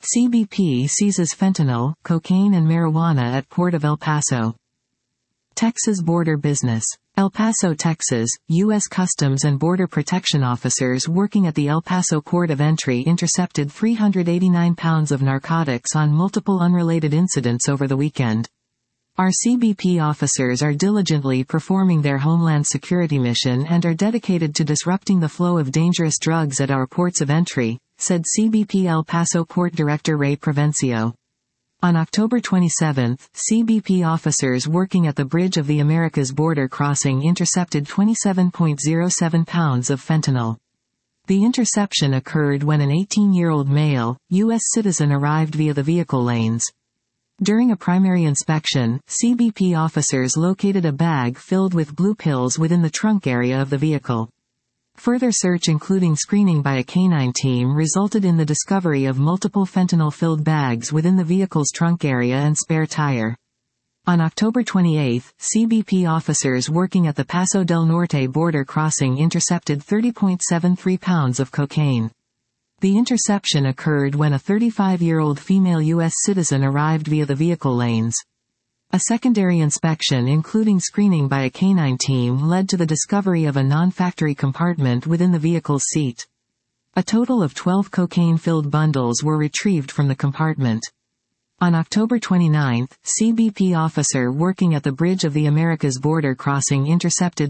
CBP seizes fentanyl, cocaine and marijuana at Port of El Paso. Texas border business. El Paso, Texas, U.S. Customs and Border Protection officers working at the El Paso port of entry intercepted 389 pounds of narcotics on multiple unrelated incidents over the weekend. Our CBP officers are diligently performing their homeland security mission and are dedicated to disrupting the flow of dangerous drugs at our ports of entry, said CBP El Paso Port Director Ray Provencio. On October 27, CBP officers working at the Bridge of the Americas border crossing intercepted 27.07 pounds of fentanyl. The interception occurred when an 18-year-old male, U.S. citizen arrived via the vehicle lanes. During a primary inspection, CBP officers located a bag filled with blue pills within the trunk area of the vehicle. Further search including screening by a canine team resulted in the discovery of multiple fentanyl-filled bags within the vehicle's trunk area and spare tire. On October 28, CBP officers working at the Paso del Norte border crossing intercepted 30.73 pounds of cocaine. The interception occurred when a 35-year-old female U.S. citizen arrived via the vehicle lanes. A secondary inspection including screening by a canine team led to the discovery of a non-factory compartment within the vehicle's seat. A total of 12 cocaine-filled bundles were retrieved from the compartment. On October 29, CBP officer working at the Bridge of the Americas border crossing intercepted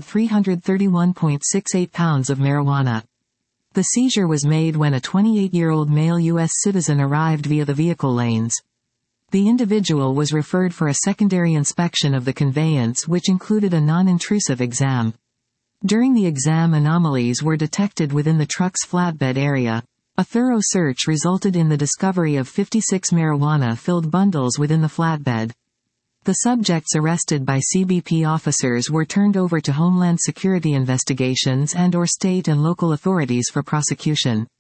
331.68 pounds of marijuana. The seizure was made when a 28-year-old male U.S. citizen arrived via the vehicle lanes. The individual was referred for a secondary inspection of the conveyance which included a non-intrusive exam. During the exam, anomalies were detected within the truck's flatbed area. A thorough search resulted in the discovery of 56 marijuana-filled bundles within the flatbed. The subjects arrested by CBP officers were turned over to Homeland Security investigations and/or state and local authorities for prosecution.